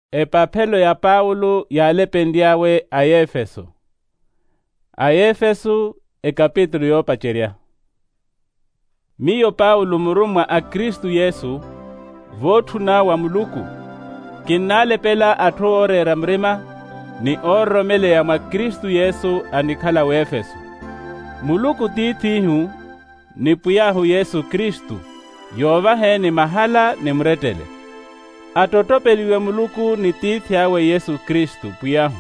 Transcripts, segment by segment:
Epapelo ya Paulo yalependiawe a Efeso. A Efeso kapitulo yopacheria. Miyo Paulo murumwa a Kristu Yesu, votuna wa Muluku, kinale pela atuorera mrima, ni oromele ya mwa Kristu Yesu anikala wa Efeso. Muluku titihu, ni puyahu Yesu Kristu, yova heni mahala ni mretele. Atotopeliwe Muluku ni tithiawe Yesu Kristu puyahu.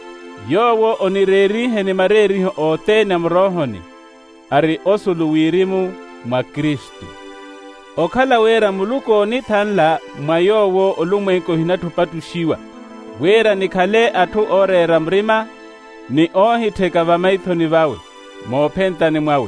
Yowo onirerihe ni mareriho otene mrohoni, ari osuluwirimu mwa Kristu. Okhala wera Muluku onithanla mwa yowo olumwenko hinatupatushiwa. Wera nikhale atu orera mrima, ni ohitheka vamaithoni vawe, mopentani mwawe.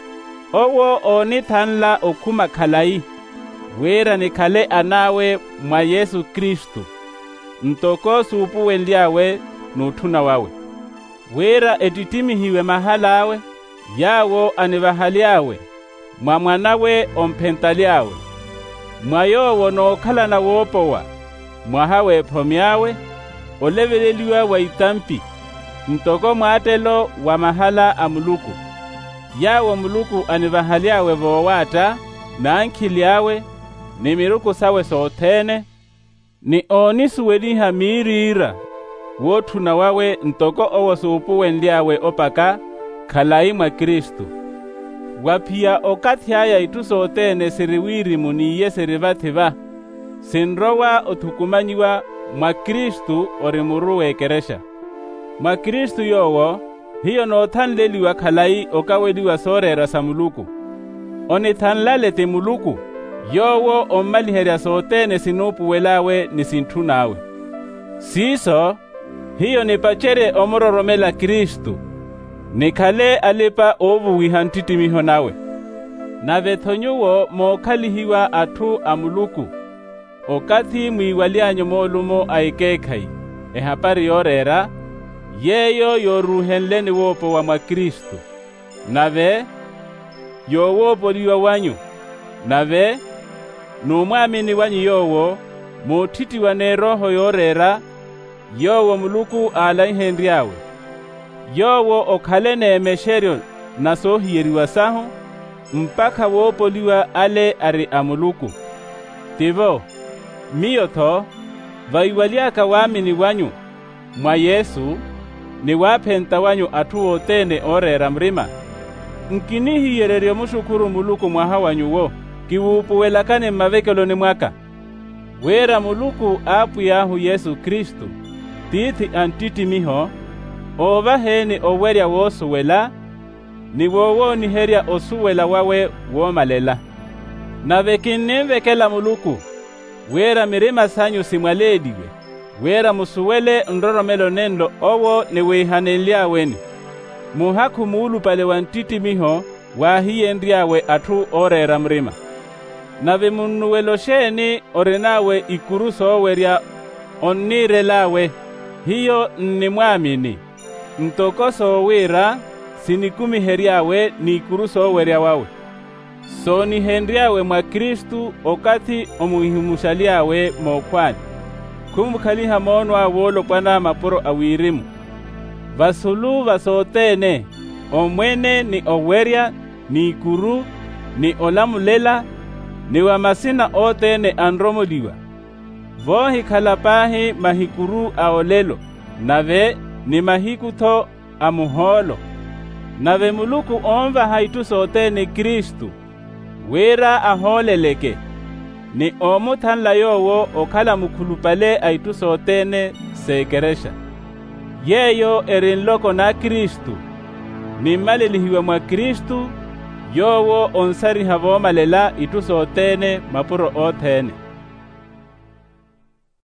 Owo onithanla okhuma khalai, wera nikhale anawe mwa Yesu Kristu, ntoko supuwe liawe nuthuna wawe. Wera etitimihiwe mahala awe, yawo anivahaliawe, mwa mwanawe ompentaliawe. Mwa yowo nokhala na wopowa, mwa hawe phomyawe, oleveleliwa wa itampi, ntoko mwatelo wa mahala a Muluku. Yawo Muluku anivahaliawe vowata, na ankhiliawe, ni miruku sawe sothene, ni onisuweliha mirira, wothuna wawe ntoko owo supuwe liawe opaka, khalai mwa Kristu. Waphiya okathyaya itu sothene siriwirimu niye sirivathiva, sinrowa othukumanyiwa mwa Kristu ori muruwe keresha. Mwa Kristu yowo, hiyo nothanleliwa khalai okaweliwa sorera sa Muluku. Onithanlalete Muluku, yowo omaliherya sothene sinupuwelawe ni sinthunawe. Siso, hiyo nipachere omuroromela Kristu, nikhale alipa ovuwiha ntitimiho nawe. Navethonyuwo mokhalihiwa athu a Muluku, okathi mwiwalianyo molumo aikekhai, ehapari yorera, yeyo yoruhenleni wopo wa mwa Kristu. Nave, yowopoliwa wanyu, nave, numwamini wanyu yowo, mutitiwa ne roho yorera, yowo Muluku alaihendriawe. Yowo okhale neemesheryo na sohiyeriwa sahu, mpaka wopoliwa ale ari a Muluku. Tivo, miyo tho, vaiwaliaka wamini wanyu, mwa Yesu, ni wapenta wanyu atu otene orera mrima. Nkinihiyereryo mushukuru Muluku mwaha wanyu wo, kiwupuwelakane mmavekeloni mwaka. Wera Muluku apuyahu Yesu Kristu, tithi antitimiho, ovaheni owerya wosuwela, ni wowo niherya osuwela wawe womalela. Navekinimvekela Muluku, wera mirima sanyu simwalediwe, wera musuwele ndoromelo nendo owo ni wihaneliaweni. Muhaku muulupale wantitimiho wahiyendriawe atu orera mrima. Nave munuwelosheni orenawe ikuru sowerya onirelawe, hiyo ni mwamini. Ntoko sowira sinikumiheriawe ni ikuru sowerya wawe. So nihendriawe mwa Kristu okathi omuhimushaliawe mokwani. Kumukaliha monwa wolo kwana mapuro awirimu. Vasulu vasotene, omwene ni owerya, ni ikuru, ni olamulela, ni wamasina otene andromoliwa. Vohi khalapahi mahikuru aolelo, nave ni mahikutho amuholo. Nave Muluku omva haitu sotene Kristu, wera aholeleke, ni omuthanla yowo okhala mukhulupale aitu sotene sekeresha. Yeyo erinloko na Kristu, ni malelihiwe mwa Kristu, yowo onsariha vomalela itu sotene mapuro othene.